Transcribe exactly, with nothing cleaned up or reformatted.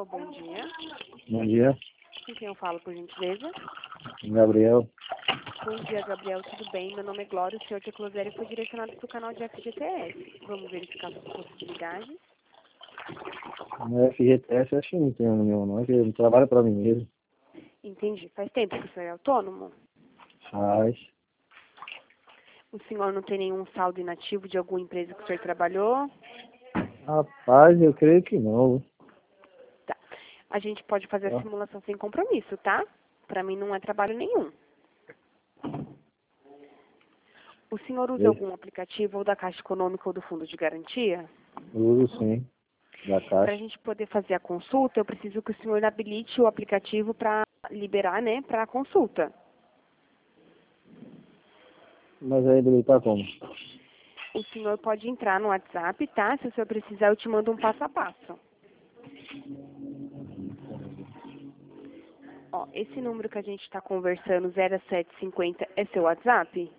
Alô, bom dia. Bom dia, Com quem eu falo, por gentileza? Gabriel. Bom dia, Gabriel. Tudo bem? Meu nome é Glória. O senhor Teclosério foi direcionado para o canal de F G T S. Vamos verificar suas possibilidades. No F G T S acho que não tem nenhum, não. É que eu trabalho para mim mesmo. Entendi. Faz tempo que o senhor é autônomo? Faz. O senhor não tem nenhum saldo inativo de alguma empresa que o senhor trabalhou? Rapaz, eu creio que não. Tá. A gente pode fazer a Ó, simulação sem compromisso, tá? Para mim não é trabalho nenhum. O senhor usa eu algum aplicativo ou da Caixa Econômica ou do Fundo de Garantia? uso sim, da Para a Caixa. gente poder fazer a consulta, eu preciso que o senhor habilite o aplicativo para liberar, né, para a consulta. Mas aí ele tá como? O senhor pode entrar no WhatsApp, tá? Se o senhor precisar, eu te mando um passo a passo. Ó, esse número que a gente está conversando, zero sete cinquenta, é seu WhatsApp?